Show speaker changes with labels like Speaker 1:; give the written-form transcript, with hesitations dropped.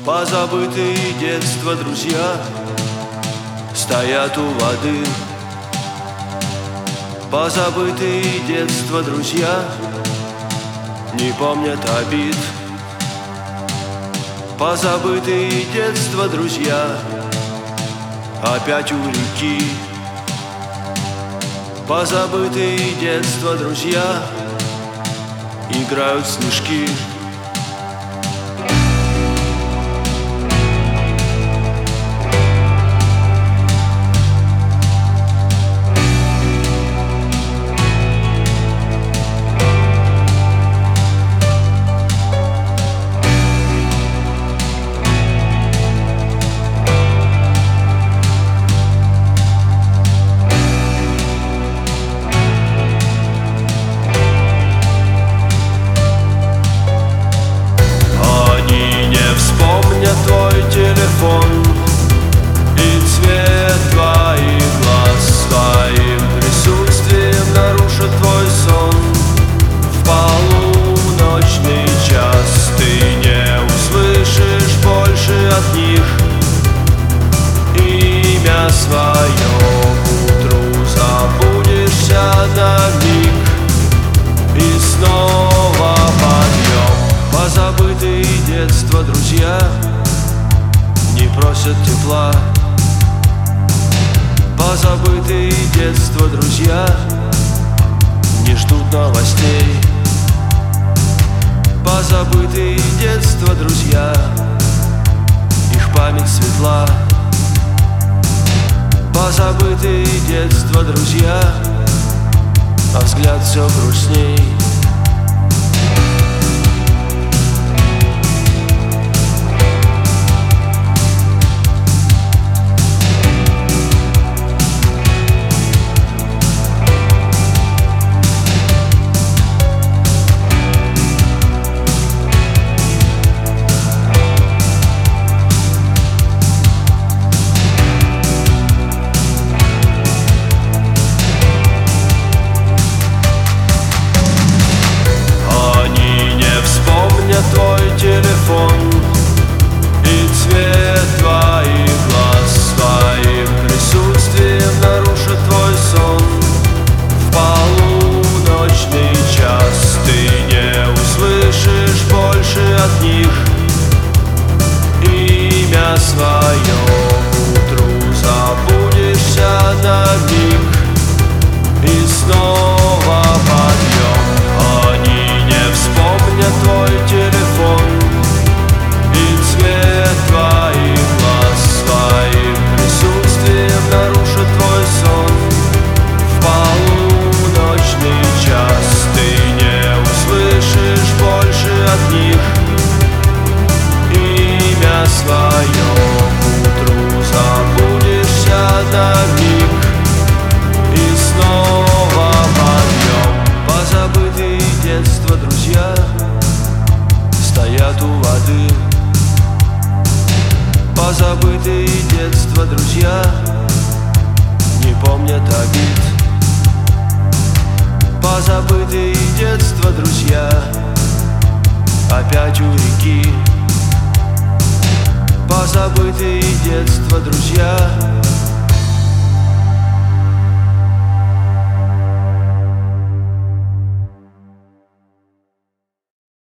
Speaker 1: Позабытые детства друзья стоят у воды. Позабытые детства друзья не помнят обид. Позабытые детства друзья опять у реки. Позабытые детства друзья играют в снежки. Твой телефон и цвет твоих глаз своим присутствием нарушит твой сон. В полуночный час ты не услышишь больше от них имя свое. К утру забудешься на миг и снова подъем. Позабытые детства друзья не просят тепла. Позабытые детства друзья не ждут новостей. Позабытые детства друзья, их память светла. Позабытые детства друзья, а взгляд все грустней. Твой телефон и цвет твоих глаз своим присутствием нарушит твой сон. В полуночный час ты не услышишь больше от них имя свое. К утру забудешься на миг и снова подъем. Они не вспомнят твой телефон и цвет твоих глаз своим присутствием нарушит твой сон. В полуночный час ты не услышишь больше от них имя свое. К утру забудешься на миг и снова подъем. Позабытые детства друзья стоят у воды. Позабытые детства друзья не помнят обид. Позабытые детства друзья опять у реки. Позабытые детства друзья